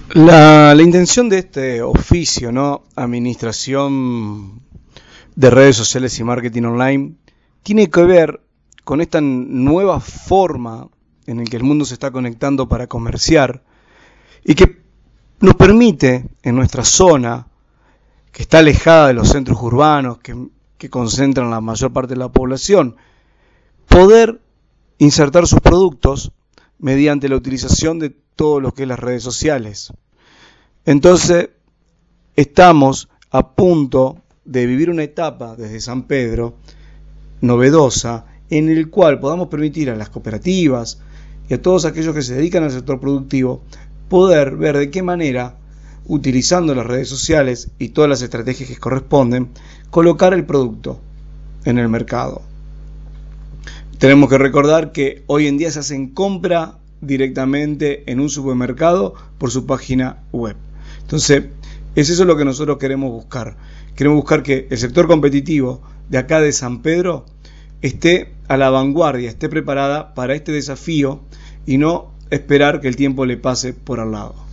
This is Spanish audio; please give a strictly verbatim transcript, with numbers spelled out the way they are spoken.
La, la intención de este oficio, ¿no? Administración de redes sociales y marketing online, tiene que ver con esta nueva forma en la que el mundo se está conectando para comerciar y que nos permite en nuestra zona, que está alejada de los centros urbanos, que, que concentran la mayor parte de la población, poder insertar sus productos mediante la utilización de todo lo que es las redes sociales. Entonces, estamos a punto de vivir una etapa desde San Pedro novedosa, en el cual podamos permitir a las cooperativas y a todos aquellos que se dedican al sector productivo poder ver de qué manera, utilizando las redes sociales y todas las estrategias que corresponden, colocar el producto en el mercado. Tenemos que recordar que hoy en día se hacen compra directamente en un supermercado por su página web. Entonces, es eso lo que nosotros queremos buscar. Queremos buscar que el sector competitivo de acá de San Pedro esté a la vanguardia, esté preparada para este desafío y no esperar que el tiempo le pase por al lado.